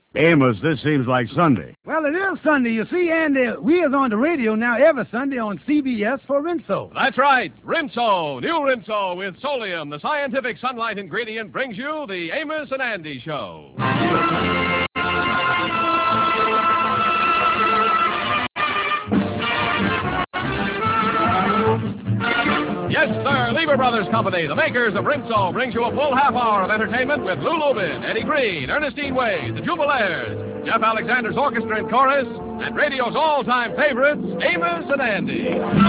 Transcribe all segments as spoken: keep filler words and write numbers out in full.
Amos, this seems like Sunday. Well, it is Sunday. You see, Andy, we is on the radio now every Sunday on C B S for Rinso. That's right. Rinso, new Rinso with Solium, the scientific sunlight ingredient, brings you the Amos and Andy Show. Yes, sir. Lever Brothers Company, the makers of Rinso, brings you a full half hour of entertainment with Lou Lubin, Eddie Green, Ernestine Wade, the Jubilaires, Jeff Alexander's orchestra and chorus, and radio's all-time favorites, Amos and Andy.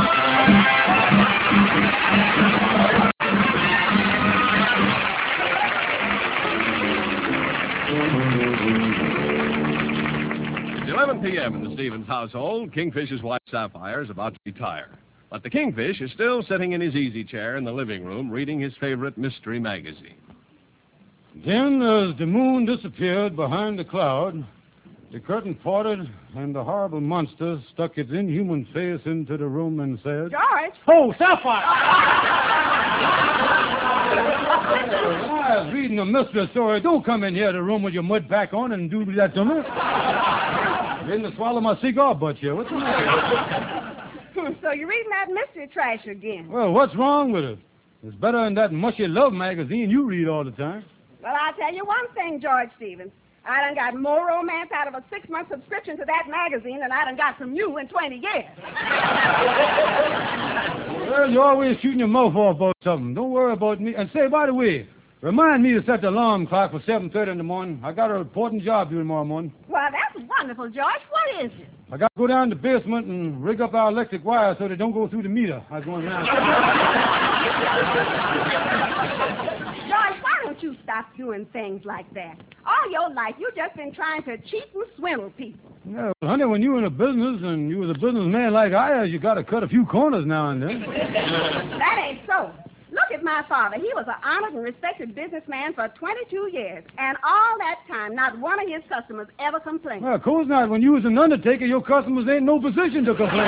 It's eleven p.m. in the Stevens household. Kingfish's wife, Sapphire, is about to retire. But the Kingfish is still sitting in his easy chair in the living room reading his favorite mystery magazine. Then, as the moon disappeared behind the cloud, the curtain parted, and the horrible monster stuck its inhuman face into the room and said, George! Oh, Sapphire! I was reading a mystery story. Don't come in here to the room with your mud pack on and do that to me. You didn't swallow my cigar butt here. What's the matter? So you're reading that mystery trash again? Well, what's wrong with it? It's better than that mushy love magazine you read all the time. Well, I'll tell you one thing, George Stevens. I done got more romance out of a six-month subscription to that magazine than I done got from you in twenty years. Well, you're always shooting your mouth off about something. Don't worry about me. And say, by the way, remind me to set the alarm clock for seven thirty in the morning. I got an important job to do tomorrow morning. Well, that's wonderful, George. What is it? I got to go down to the basement and rig up our electric wires so they don't go through the meter. I was going around. George, why don't you stop doing things like that? All your life, you've just been trying to cheat and swindle people. Yeah, well, honey, when you in a business and you was a businessman like I is, you got to cut a few corners now and then. That ain't so. Look at my father. He was an honored and respected businessman for twenty-two years. And all that time, not one of his customers ever complained. Well, of course not. When you was an undertaker, your customers ain't no position to complain.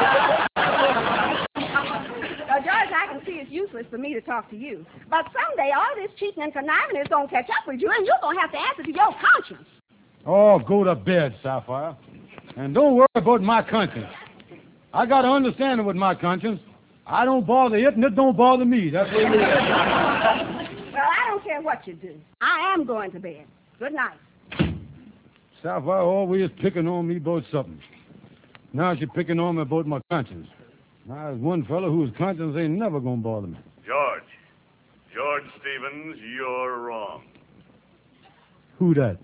Now, George, I can see it's useless for me to talk to you. But someday, all this cheating and conniving is going to catch up with you, and you're going to have to answer to your conscience. Oh, go to bed, Sapphire. And don't worry about my conscience. I got to understand it with my conscience. I don't bother it, and it don't bother me. That's what it is. Well, I don't care what you do. I am going to bed. Good night. Sapphire always picking on me about something. Now she's picking on me about my conscience. There's one fellow whose conscience ain't never going to bother me. George. George Stevens, you're wrong. Who that?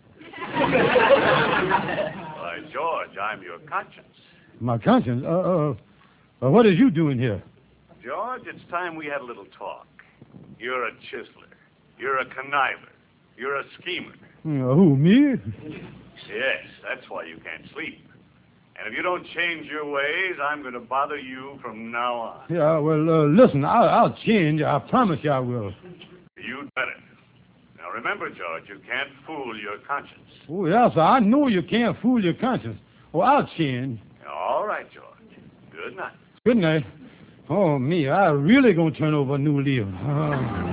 Why, George, I'm your conscience. My conscience? Uh, uh, uh, what is you doing here? George, it's time we had a little talk. You're a chiseler. You're a conniver. You're a schemer. Uh, who, me? Yes, that's why you can't sleep. And if you don't change your ways, I'm going to bother you from now on. Yeah, well, uh, listen, I'll, I'll change. I promise you I will. You'd better. Now, remember, George, you can't fool your conscience. Oh, yes, I know you can't fool your conscience. Oh, I'll change. All right, George. Good night. Good night. Oh, me, I really gonna turn over a new leaf. Oh.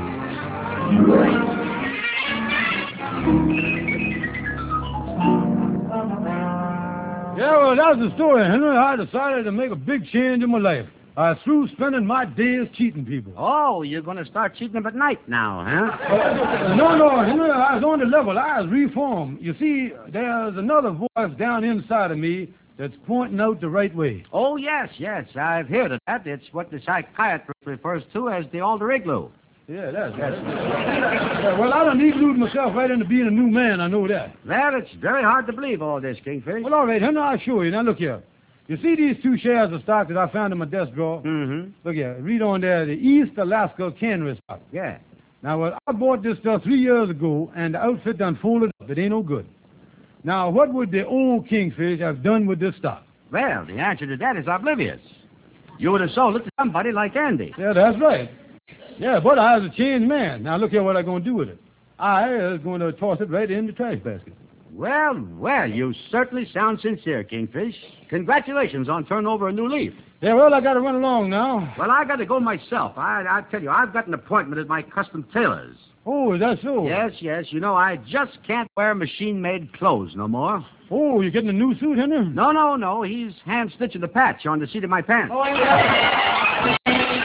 Yeah, well, that's the story, Henry. I decided to make a big change in my life. I was through spending my days cheating people. Oh, you're going to start cheating them at night now, huh? Uh, no, no, Henry, I was on the level. I was reformed. You see, there's another voice down inside of me that's pointing out the right way. Oh, yes, yes, I've heard of that. It's what the psychiatrist refers to as the alter igloo. Yeah, that's right. Yeah, well, I done iglooed myself right into being a new man, I know that. Well, it's very hard to believe all this, Kingfish. Well, all right, Henry, I'll show you. Now, look here. You see these two shares of stock that I found in my desk drawer? Mm-hmm. Look here. Read on there, the East Alaska Cannery stock. Yeah. Now, well, I bought this stuff three years ago, and the outfit done folded up. It ain't no good. Now, what would the old Kingfish have done with this stock? Well, the answer to that is oblivious. You would have sold it to somebody like Andy. Yeah, that's right. Yeah, but I was a changed man. Now, look here what I'm going to do with it. I is going to toss it right in the trash basket. Well, well, you certainly sound sincere, Kingfish. Congratulations on turning over a new leaf. Yeah, well, I got to run along now. Well, I got to go myself. I, I tell you, I've got an appointment at my custom tailor's. Oh, is that so? Yes, yes. You know, I just can't wear machine-made clothes no more. Oh, you getting a new suit, Henry? No, no, no. He's hand-stitching the patch on the seat of my pants. Oh, yeah.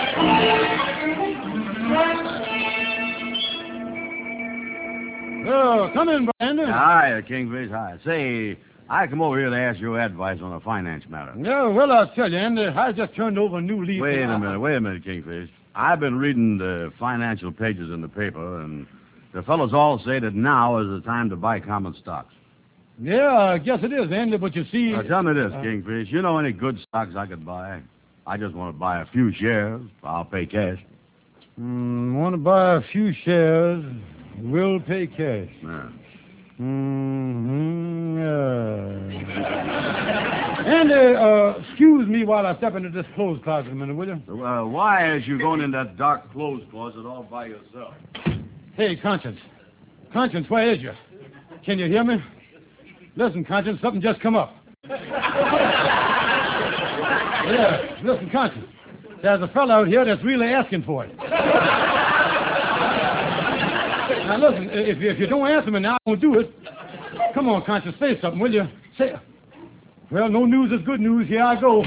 Oh, come in, Brandon. Hi, Kingfish. Hi. Say, I come over here to ask your advice on a finance matter. Yeah, well, I'll tell you, Andy, I just turned over a new leaf. Wait a minute, wait a minute, Kingfish. I've been reading the financial pages in the paper, and the fellows all say that now is the time to buy common stocks. Yeah, I guess it is, Andy, but you see... Now, tell me this, uh, Kingfish. You know any good stocks I could buy? I just want to buy a few shares. I'll pay cash. Mm, want to buy a few shares, will pay cash. Yeah. Mm-hmm, yeah. Andy, uh, excuse me while I step into this clothes closet a minute, will you? Uh, why is you going in that dark clothes closet all by yourself? Hey, Conscience. Conscience, where is you? Can you hear me? Listen, Conscience, something just come up. Yeah, listen, Conscience. There's a fellow out here that's really asking for it. Now, listen, if you, if you don't answer me now, I won't do it. Come on, Conscience, say something, will you? Say... Well, no news is good news. Here I go.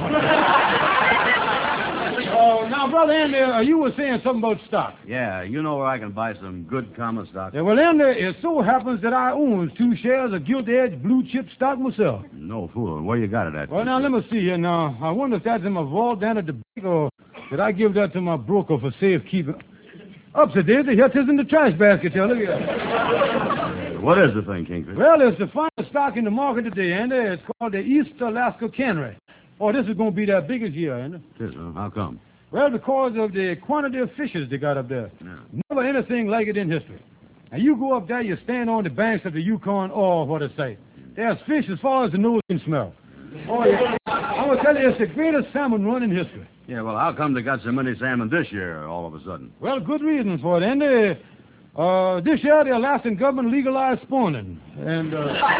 Oh, now, Brother Andy, uh, you were saying something about stock. Yeah, you know where I can buy some good common stock. Yeah, well, Andy, it so happens that I own two shares of Gilt Edge blue chip stock myself. No fooling. Where you got it at? Well, now, let me see here. Now, I wonder if that's in my vault down at the bank, or did I give that to my broker for safekeeping? Upstairs, here it is in the trash basket here. Look at that. What is the thing, Kingfish? Well, it's the finest stock in the market today, Andy. It's called the East Alaska Cannery. Oh, this is going to be their biggest year, Andy. Yes, uh, how come? Well, because of the quantity of fishes they got up there. Yeah. Never anything like it in history. Now, you go up there, you stand on the banks of the Yukon, oh, what a sight. There's fish as far as the nose can smell. Oh, yeah. I'm going to tell you, it's the greatest salmon run in history. Yeah, well, how come they got so many salmon this year all of a sudden? Well, good reasons for it, Andy. Uh, this year, the Alaskan government legalized spawning. And, uh...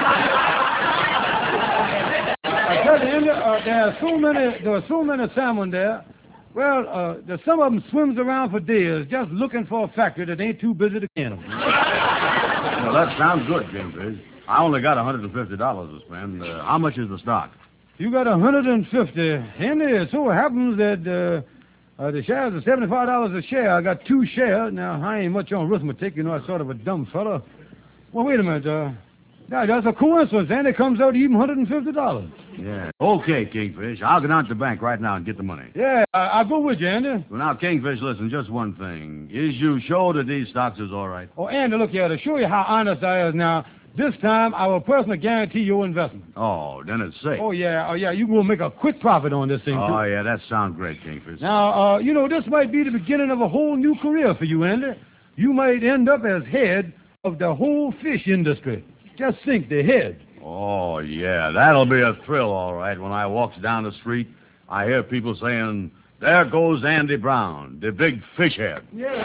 I tell you, Andy, uh, there are so many, there are so many salmon there. Well, uh, there's some of them swims around for days just looking for a factory that ain't too busy to can them. Well, that sounds good, Kingfish. I only got one hundred fifty dollars to spend. Uh, how much is the stock? You got one hundred fifty. Andy, it so happens that uh, uh, the shares are seventy-five dollars a share. I got two shares. Now, I ain't much on arithmetic. You know, I'm sort of a dumb fella. Well, wait a minute. Uh, now, that's a coincidence, Andy. It comes out even one hundred fifty dollars. Yeah. Okay, Kingfish. I'll go down to the bank right now and get the money. Yeah, I- I'll go with you, Andy. Well, now, Kingfish, listen, just one thing. Is you sure that these stocks is all right? Oh, Andy, look here. To show you how honest I is now, this time I will personally guarantee your investment. Oh, then it's safe. Oh, yeah. Oh, yeah. You will make a quick profit on this thing, too. Oh, yeah, that sounds great, Kingfish. Now, uh, you know, this might be the beginning of a whole new career for you, Andy. You might end up as head of the whole fish industry. Just think, the head. Oh, yeah, that'll be a thrill, all right. When I walks down the street, I hear people saying, there goes Andy Brown, the big fish head. Yeah.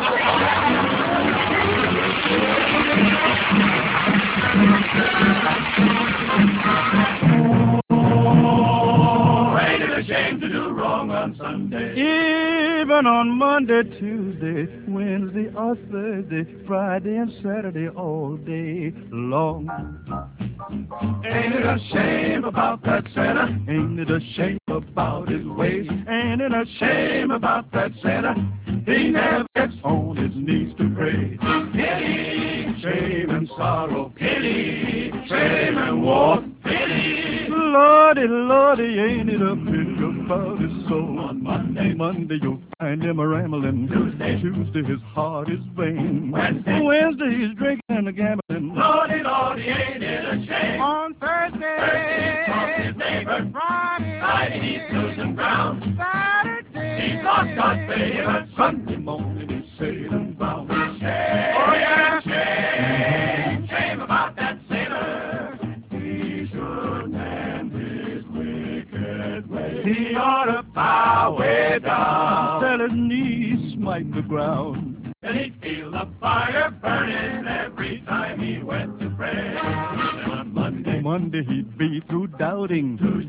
Ain't it a shame to do wrong on Sunday? Even on Monday, Tuesday, Wednesday, or Thursday, Friday, and Saturday, all day long. Ain't it a shame about that Santa? Ain't it a shame About his ways? Ain't it a Shame about that Santa? He never gets on his knees to pray? pity, shame and sorrow, pity, shame and war, pity. Lordy, Lordy, ain't it a pity about his soul? On Monday, Monday you'll find him a rambling. Tuesday, Tuesday his heart is vain. Wednesday, Wednesday he's drinking and gambling. Lordy, Lordy, ain't it a shame? On Thursday, Thursday, he talks his neighbor. Friday, Friday, he's losing ground. Saturday, He's lost God's favor. Sunday morning, he's sailing bound. Shame, oh yeah, shame, shame about that sailor. He shouldn't end his wicked ways. He ought to bow way down. till his knees smite the ground. And he'd feel the fire burning every time he went to pray. And on Monday, Monday he'd be through doubting. Tuesday, Tuesday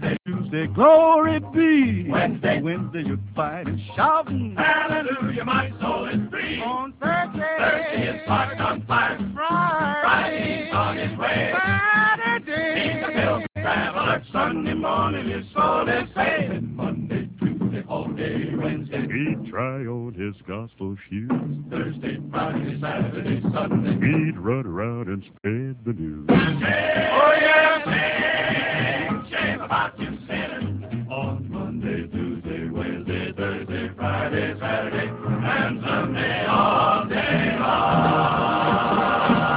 Tuesday, glory be. Wednesday, Wednesday, you're fighting, shouting. hallelujah, my soul is free. On Thursday, Thursday is parked on fire. Friday, Friday's on his way. Saturday, He's a pilgrim traveler. Sunday morning, his soul is saved. Monday, Tuesday, all day, Wednesday. He'd try on his gospel shoes. Thursday, Friday, Saturday, Sunday. He'd run around and spread the news. Oh, yeah, shame, shame about you sinning. On Monday, Tuesday, Wednesday, Thursday, Friday, Saturday, and Sunday all day long.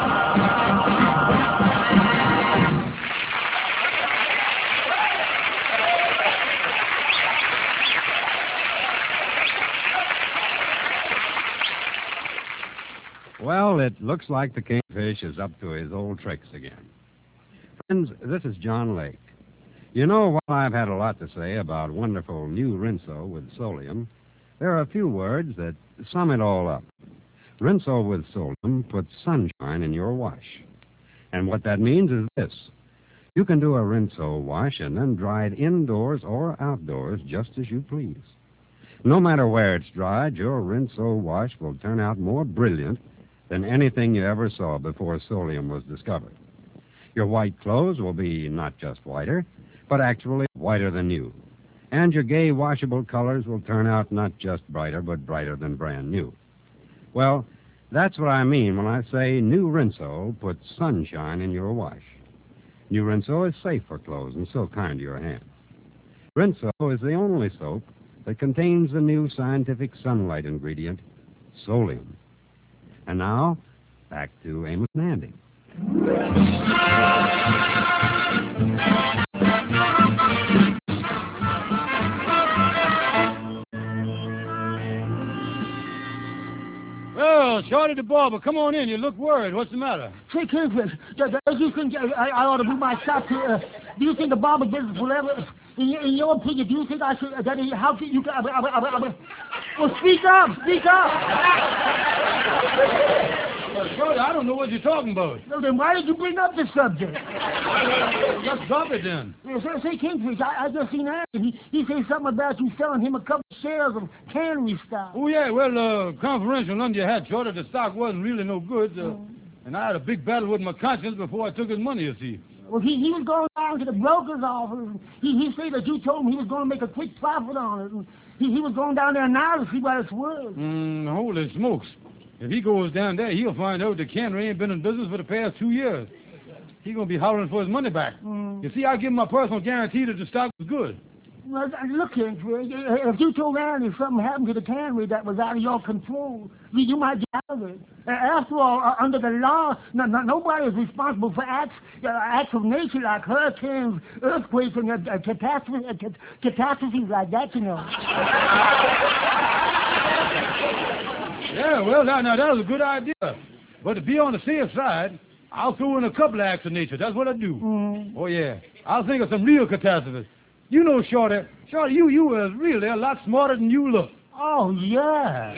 Well, it looks like the Kingfish is up to his old tricks again. Friends, this is John Lake. You know, while I've had a lot to say about wonderful new Rinso with Solium, there are a few words that sum it all up. Rinso with Solium puts sunshine in your wash. And what that means is this. You can do a Rinso wash and then dry it indoors or outdoors just as you please. No matter where it's dried, your Rinso wash will turn out more brilliant than anything you ever saw before Solium was discovered. Your white clothes will be not just whiter, but actually whiter than new. And your gay washable colors will turn out not just brighter, but brighter than brand new. Well, that's what I mean when I say new Rinso puts sunshine in your wash. New Rinso is safe for clothes and so kind to your hands. Rinso is the only soap that contains the new scientific sunlight ingredient, Solium. And now, back to Amos and Andy. Well, Shorty the barber, come on in. You look worried. What's the matter? Say, Kingfish, do, do you think I, I ought to move my shop to, uh, do you think the barber business will ever, in, your- in your opinion, do you think I should, uh, that, he- how can you, uh, uh, uh, uh, uh, well, speak up, speak up. Well, Shorty, I don't know what you're talking about. Well, then why did you bring up this subject? Just drop it then. Yeah, say, say, Kingfish, I, I just seen that. He, he said something about you selling him a couple shares of cannery stock. Oh, yeah, well, uh, confidential under your hat, Shorty, the stock wasn't really no good. Uh, and I had a big battle with my conscience before I took his money, you see. Well, he, he was going down to the broker's office. And he, he said that you told him he was going to make a quick profit on it. And he, he was going down there now to see what it's worth. Mm, holy smokes. If he goes down there, he'll find out the cannery ain't been in business for the past two years. He's going to be hollering for his money back. Mm. You see, I give him my personal guarantee that the stock was good. Well, look, Kingfish, if you told Andy something happened to the cannery that was out of your control, you, you might get out of it. Uh, After all, uh, under the law, no, no, nobody is responsible for acts, uh, acts of nature like hurricanes, earthquakes, and uh, uh, catastrophes, uh, cat- catastrophes like that, you know. Yeah, well, now, now, that was a good idea. But to be on the safe side, I'll throw in a couple of acts of nature. That's what I do. Mm. Oh, yeah. I'll think of some real catastrophes. You know, Shorty, Shorty, you, you were really a lot smarter than you look. Oh, yeah.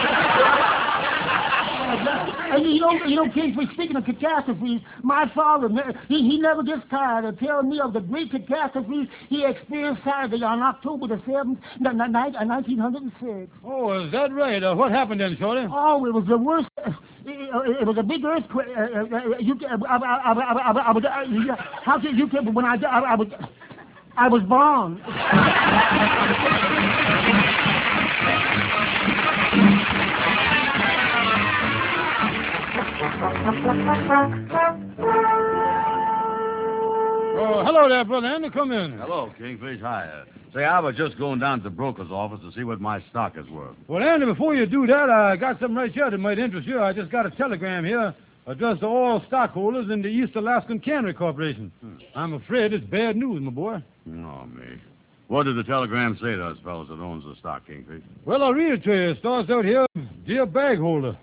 And you know, you know, Kingfish, speaking of catastrophes, my father, he, he never gets tired of telling me of the great catastrophes he experienced Saturday on October the seventh, nineteen oh six. Oh, is that right? Uh, what happened then, Shorty? Oh, it was the worst. It, it was a big earthquake. Uh, uh, uh, you, uh, I, I, I, I, I, I was, uh, how can you? When I, I, I was, I was born. Oh, hello there, brother Andy. Come in. Hello, Kingfish. Hi. Uh, say, I was just going down to the broker's office to see what my stock is worth. Well, Andy, before you do that, I got something right here that might interest you. I just got a telegram here addressed to all stockholders in the East Alaskan Cannery Corporation. Hmm. I'm afraid it's bad news, my boy. Oh, me. What did the telegram say to us fellows that owns the stock, Kingfish? Well, I'll read it to you. It starts out here, Dear Bag Holder.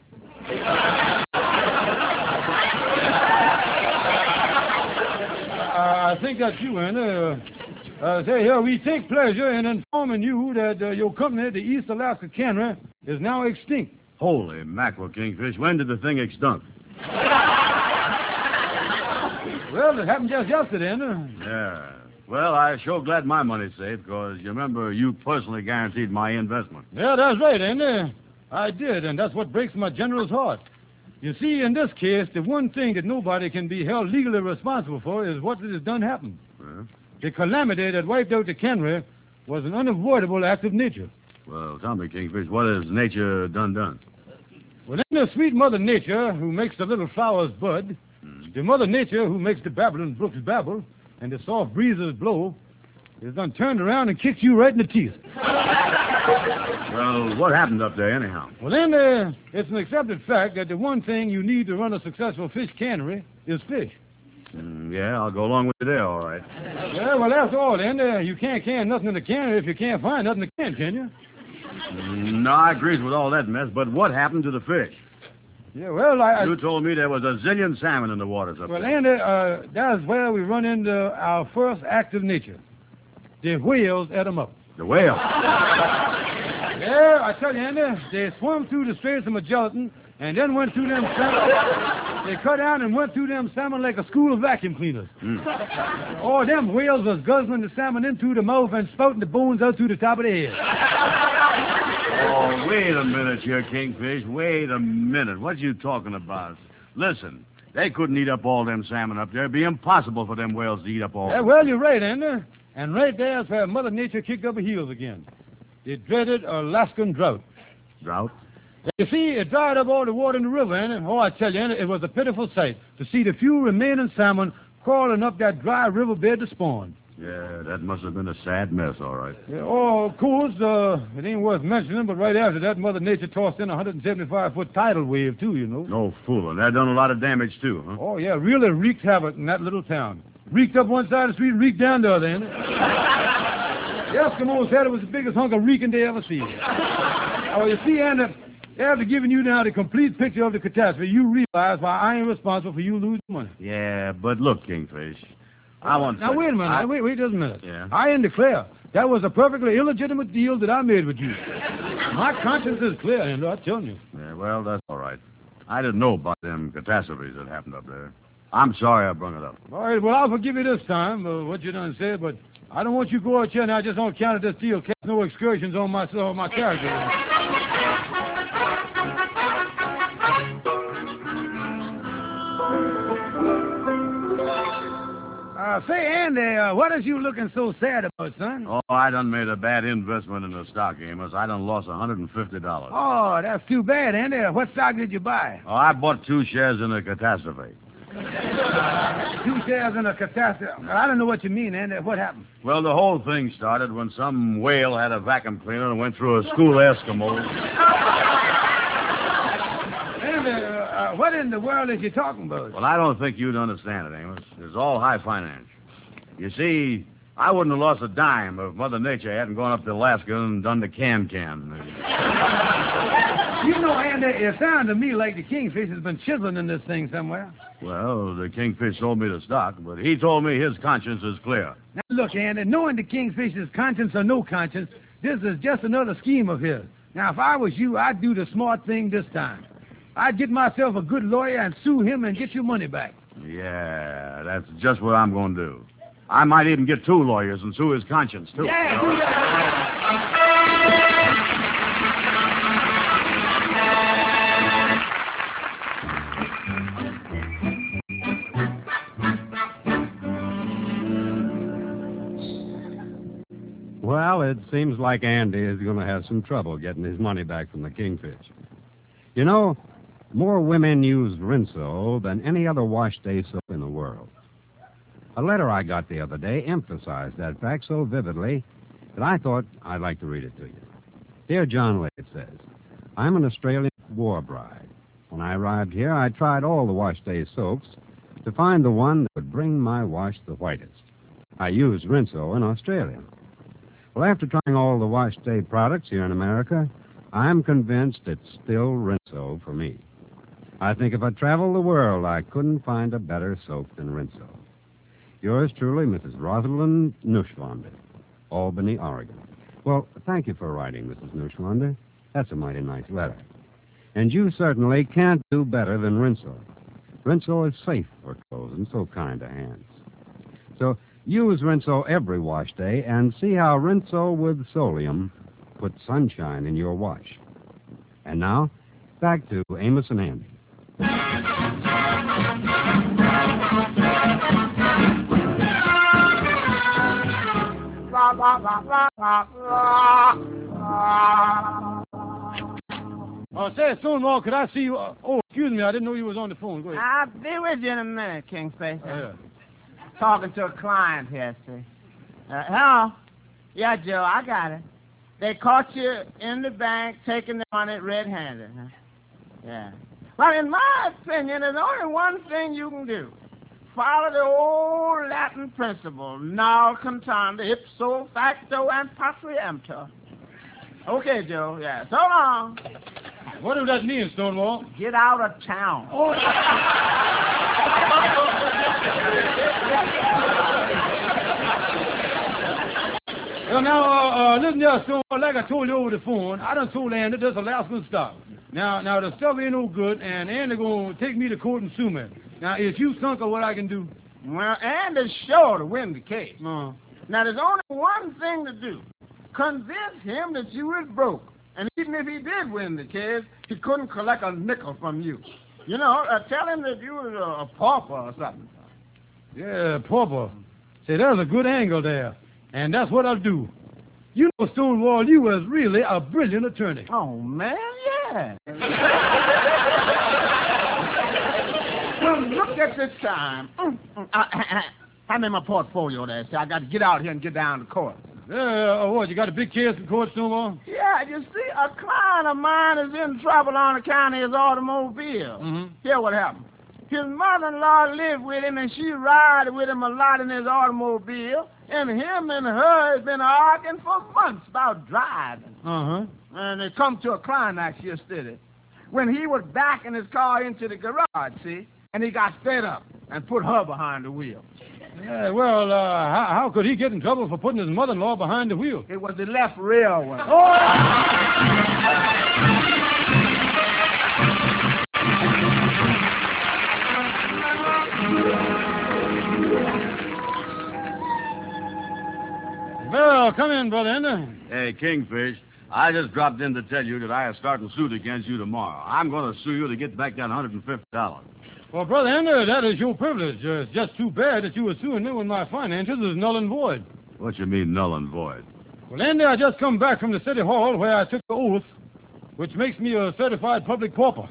I think that's you, Andy. Uh, uh, say here, we take pleasure in informing you that uh, your company, the East Alaska Cannery, is now extinct. Holy mackerel, Kingfish. When did the thing extinct? Well, it happened just yesterday, Andy. Yeah. Well, I'm sure glad my money's safe, because you remember you personally guaranteed my investment. Yeah, that's right, Andy. I did, and that's what breaks my general's heart. You see, in this case, the one thing that nobody can be held legally responsible for is what has done happened. Well, The calamity that wiped out the Kenry was an unavoidable act of nature. well, tell me, Kingfish, what has nature done done? Well, then the sweet Mother Nature who makes the little flowers bud, the Mother Nature who makes the babbling brooks babble, and the soft breezes blow, is done turned around and kicked you right in the teeth. Well, what happened up there, anyhow? Well, then, uh, it's an accepted fact that the one thing you need to run a successful fish cannery is fish. Mm, yeah, I'll go along with you there, all right. Yeah, well, after all, then, uh, you can't can nothing in the cannery if you can't find nothing to can, can you? Mm, no, I agree with all that mess, but what happened to the fish? Yeah, well, I... I You told me there was a zillion salmon in the waters up well, there. Andy, uh, that's where we run into our first act of nature. The whales ate them up. The whale. Yeah, I tell you, Andy, they swam through the Straits of Magellan and then went through them salmon. They cut down and went through them salmon like a school of vacuum cleaners. Mm. Oh, them whales was guzzling the salmon in through the mouth and spouting the bones out through the top of the head. Oh, wait a minute here, Kingfish. Wait a minute. What you talking about? Listen, they couldn't eat up all them salmon up there. It'd be impossible for them whales to eat up all Yeah, of well, you're right, Andy. And right there's where Mother Nature kicked up her heels again. The dreaded Alaskan drought. drought. You see, it dried up all the water in the river, Andy. Oh, I tell you, Andy, it was a pitiful sight to see the few remaining salmon crawling up that dry riverbed to spawn. Yeah, that must have been a sad mess, all right. Yeah, oh, of course, uh, it ain't worth mentioning, but right after that, Mother Nature tossed in a one hundred seventy-five foot tidal wave, too, you know. No fooling. That done a lot of damage, too, huh? Oh, yeah, really wreaked havoc in that little town. Reeked up one side of the street, reeked down the other, ain't it? The Eskimos said it was the biggest hunk of reeking they ever seen. Oh, you see, Andy, after giving you now the complete picture of the catastrophe, you realize why I ain't responsible for you losing money. Yeah, but look, Kingfish, I want to... Now, wait a minute. I... Now, wait, wait just a minute. Yeah? I ain't declare. That was a perfectly illegitimate deal that I made with you. My conscience is clear, Andy, I'm telling you. Yeah, well, that's all right. I didn't know about them catastrophes that happened up there. I'm sorry I brung it up. All right, well, I'll forgive you this time, uh, what you done said, but I don't want you to go out here now just on account of this deal. Cast no excursions on my, on my character. Uh, say, Andy, uh, what is you looking so sad about, son? Oh, I done made a bad investment in the stock, Amos. I done lost one hundred fifty dollars. Oh, that's too bad, Andy. What stock did you buy? Oh, I bought two shares in a catastrophe. Two shares in a catastrophe. I don't know what you mean, Andy. What happened? Well, the whole thing started when some whale had a vacuum cleaner and went through a school of Eskimos. Andy, uh, what in the world is you talking about? Well, I don't think you'd understand it, Amos. It's all high finance. You see, I wouldn't have lost a dime if Mother Nature hadn't gone up to Alaska and done the can-can. You know, Andy, it sounds to me like the Kingfish has been chiseling in this thing somewhere. Well, the Kingfish sold me the stock, but he told me his conscience is clear. Now, look, Andy, knowing the Kingfish's conscience or no conscience, this is just another scheme of his. Now, if I was you, I'd do the smart thing this time. I'd get myself a good lawyer and sue him and get your money back. Yeah, that's just what I'm going to do. I might even get two lawyers and sue his conscience, too. Yeah, do that. Well, it seems like Andy is going to have some trouble getting his money back from the Kingfish. You know, more women use Rinso than any other wash day soap in the world. A letter I got the other day emphasized that fact so vividly that I thought I'd like to read it to you. Dear John Lee, it says, I'm an Australian war bride. When I arrived here, I tried all the wash day soaps to find the one that would bring my wash the whitest. I used Rinso in Australia. Well, after trying all the wash day products here in America, I'm convinced it's still Rinso for me. I think if I traveled the world, I couldn't find a better soap than Rinso. Yours truly, Missus Rosalind Neuschwander, Albany, Oregon. Well, thank you for writing, Missus Neuschwander. That's a mighty nice letter. And you certainly can't do better than Rinso. Rinso is safe for clothes and so kind to hands. So Use Rinso every wash day and see how Rinso with Solium puts sunshine in your wash. And now, back to Amos and Andy. Oh, say, Stonewall, could I see you? Uh, oh, excuse me, I didn't know you was on the phone. Go ahead. I'll be with you in a minute, Kingfish. Yeah. Talking to a client here, see. Uh, hello? Yeah, Joe, I got it. They caught you in the bank taking the money red-handed, huh? Yeah. Well, in my opinion, there's only one thing you can do. Follow the old Latin principle, non contanda, ipso facto, and posse emptor. Okay, Joe, yeah. So long. What does that mean, Stonewall? Get out of town. Oh. Well, now, uh, uh, listen here, Stonewall, like I told you over the phone, I done told Andy this Alaskan stuff. Now, now, the stuff ain't no good, and Andy gonna take me to court and sue me. Now, if you sunk what I can do? Well, Andy's sure to win the case. Uh, now, there's only one thing to do. Convince him that you was broke. And even if he did win the case, he couldn't collect a nickel from you. You know, uh, tell him that you was a, a pauper or something. Yeah, pauper. Say, there's a good angle there. And that's what I'll do. You know, Stonewall, you was really a brilliant attorney. Oh, man, yeah. Well, look at the time. Mm, mm, uh, I'm in my portfolio there. See, I got to get out here and get down to court. Yeah, uh, what, you got a big case in court, Stonewall? Yeah, you see, a client of mine is in trouble on account of his automobile. Mm-hmm. Here what happened. His mother-in-law lived with him, and she ride with him a lot in his automobile, and him and her has been arguing for months about driving. Uh-huh. And they come to a climax yesterday when he was backing his car into the garage, see, and he got fed up and put her behind the wheel. Yeah, well, uh, how, how could he get in trouble for putting his mother-in-law behind the wheel? It was the left rear one. Oh! Well, come in, Brother Ender. Hey, Kingfish, I just dropped in to tell you that I am starting suit against you tomorrow. I'm going to sue you to get back that one hundred fifty dollars. Well, Brother Ender, that is your privilege. Uh, it's just too bad that you were suing me when my finances is null and void. What you mean, null and void? Well, Ender, I just come back from the city hall where I took the oath, which makes me a certified public pauper.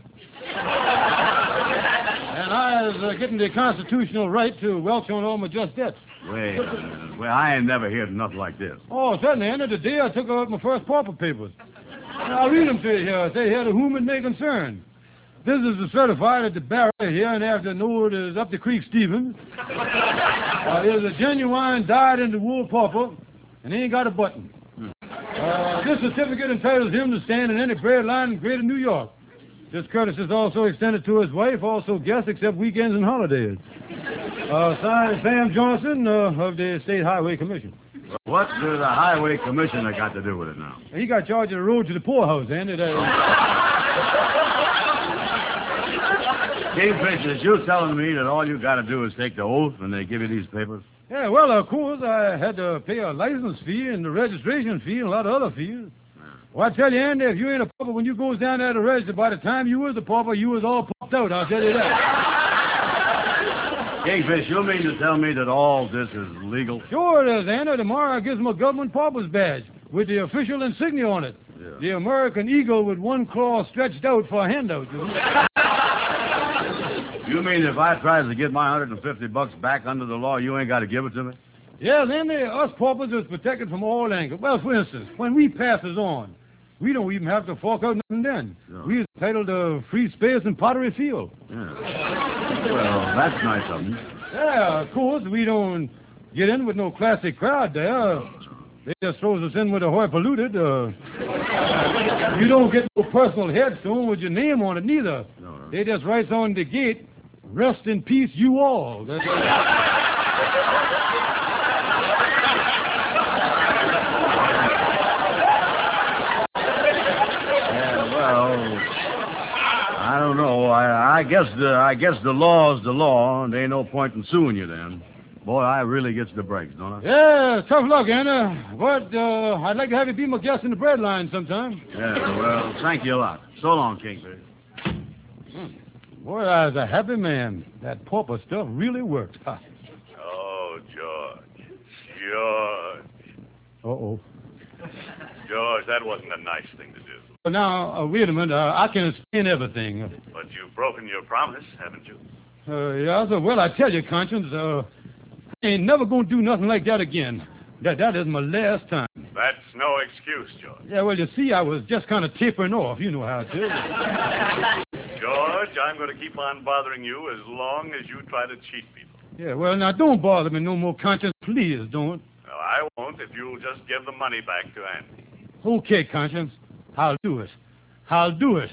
And I was uh, getting the constitutional right to welch on all my just debts. Wait a minute. Well, I ain't never heard nothing like this. Oh, certainly, Ender. The day I took out my first pauper papers. I'll read them to you here. Say here to whom it may concern. This is the certified at the barrier here, and after know it is up the creek, Stevens. Uh, there's a genuine dyed-in-the-wool pauper, and he ain't got a button. Uh, this certificate entitles him to stand in any bread line in Greater New York. This courtesy is also extended to his wife, also guests except weekends and holidays. Uh, signed Sam Johnson uh, of the State Highway Commission. What does the Highway Commissioner got to do with it now? He got charge of the road to the poorhouse, Andy. That... Kingfish, is you telling me that all you got to do is take the oath when they give you these papers? Yeah, well, of course, I had to pay a license fee and the registration fee and a lot of other fees. Well, I tell you, Andy, if you ain't a pauper when you goes down there to register, by the time you was a pauper, you was all popped out, I'll tell you that. Kingfish, you mean to tell me that all this is legal? Sure it is, Andy. Tomorrow I gives him a government pauper's badge with the official insignia on it. Yeah. The American eagle with one claw stretched out for a handout. You mean if I try to get my one hundred fifty bucks back under the law, you ain't got to give it to me? Yeah, then the, us paupers is protected from all angles. Well, for instance, when we passes on, we don't even have to fork out nothing then. No. We're entitled to free space in Pottery Field. Yeah. Well, that's nice of them. Yeah, of course, we don't get in with no classic crowd there. They just throws us in with a hoi polluted. Uh, you don't get no personal headstone with your name on it, neither. No, no. They just writes on the gate, rest in peace, you all. That's I don't know. I, I guess the I guess the law's the law, and there ain't no point in suing you then. Boy, I really gets the breaks, don't I? Yeah, tough luck, Anna. But uh, I'd like to have you be my guest in the bread line sometime. Yeah, well, thank you a lot. So long, Kingfish. Boy, I was a happy man. That pauper stuff really worked. Ha. Oh, George. George. Uh-oh. George, that wasn't a nice thing to do. Well, now, uh, wait a minute. Uh, I can explain everything. But you've broken your promise, haven't you? Uh, yeah, sir. Well, I tell you, Conscience, uh, I ain't never going to do nothing like that again. That That is my last time. That's no excuse, George. Yeah, well, you see, I was just kind of tapering off. You know how it is. George, I'm going to keep on bothering you as long as you try to cheat people. Yeah, well, now, don't bother me no more, Conscience. Please don't. No, I won't if you'll just give the money back to Andy. Okay, Conscience. I'll do it. I'll do it.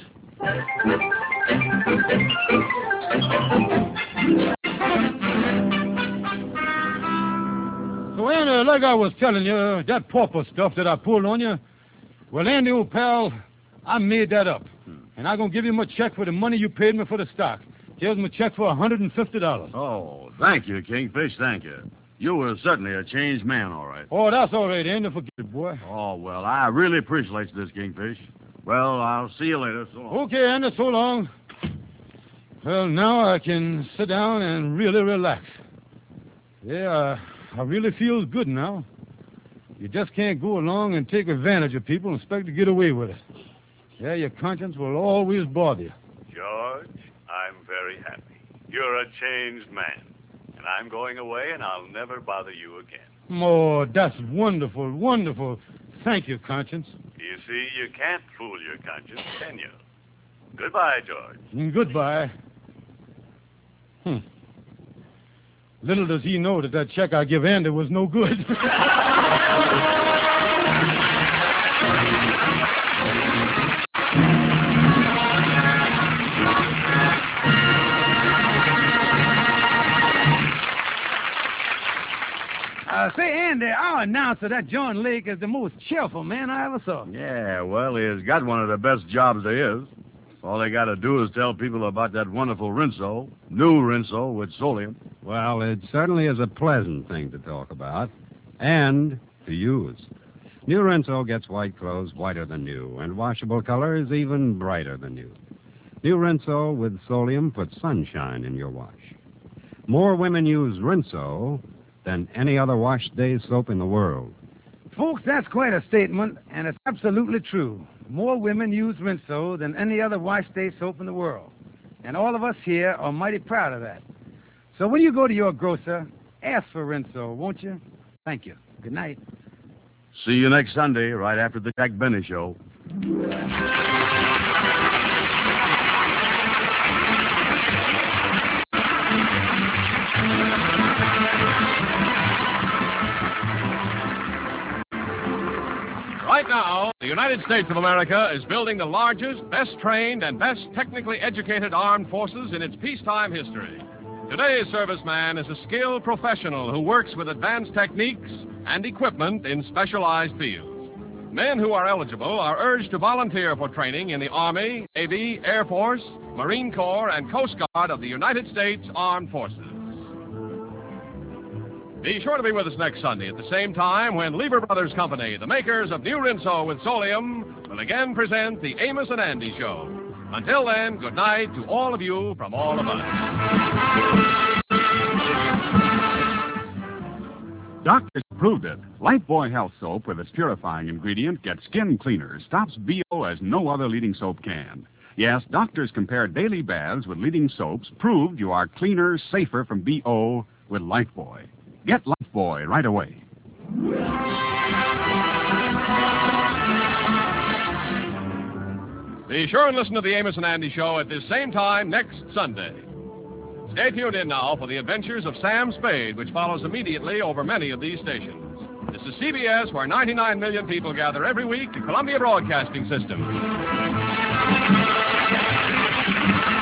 So, Anna, like I was telling you, that pauper stuff that I pulled on you, well, Andy, old pal, I made that up. And I'm going to give you my check for the money you paid me for the stock. Here's my check for one hundred fifty dollars. Oh, thank you, Kingfish, thank you. You were certainly a changed man, all right. Oh, that's all right, Andy. Forget it, boy. Oh, well, I really appreciate this, Kingfish. Well, I'll see you later. So long. Okay, Andy, so long. Well, now I can sit down and really relax. Yeah, I really feel good now. You just can't go along and take advantage of people and expect to get away with it. Yeah, your conscience will always bother you. George, I'm very happy. You're a changed man. And I'm going away, and I'll never bother you again. Oh, that's wonderful, wonderful. Thank you, Conscience. You see, you can't fool your conscience, can you? Goodbye, George. And goodbye. Hmm. Little does he know that that check I give Andy was no good. Uh, say, Andy, our announcer, that John Lake, is the most cheerful man I ever saw. Yeah, well, he's got one of the best jobs there is. All they got to do is tell people about that wonderful Rinso, new Rinso with Solium. Well, it certainly is a pleasant thing to talk about and to use. New Rinso gets white clothes whiter than new, and washable colors even brighter than new. New Rinso with Solium puts sunshine in your wash. More women use Rinso than any other wash day soap in the world. Folks, that's quite a statement, and it's absolutely true. More women use Rinso than any other wash day soap in the world. And all of us here are mighty proud of that. So when you go to your grocer, ask for Rinso, won't you? Thank you. Good night. See you next Sunday, right after the Jack Benny Show. Right now, the United States of America is building the largest, best trained, and best technically educated armed forces in its peacetime history. Today's serviceman is a skilled professional who works with advanced techniques and equipment in specialized fields. Men who are eligible are urged to volunteer for training in the Army, Navy, Air Force, Marine Corps, and Coast Guard of the United States Armed Forces. Be sure to be with us next Sunday at the same time when Lever Brothers Company, the makers of New Rinso with Solium, will again present the Amos and Andy Show. Until then, good night to all of you from all of us. Doctors proved it. Lifebuoy Health Soap with its purifying ingredient gets skin cleaner, stops B O as no other leading soap can. Yes, doctors compared daily baths with leading soaps, proved you are cleaner, safer from B O with Lifebuoy. Get Lifebuoy right away. Be sure and listen to the Amos and Andy Show at this same time next Sunday. Stay tuned in now for the adventures of Sam Spade, which follows immediately over many of these stations. This is C B S, where ninety-nine million people gather every week, the Columbia Broadcasting System.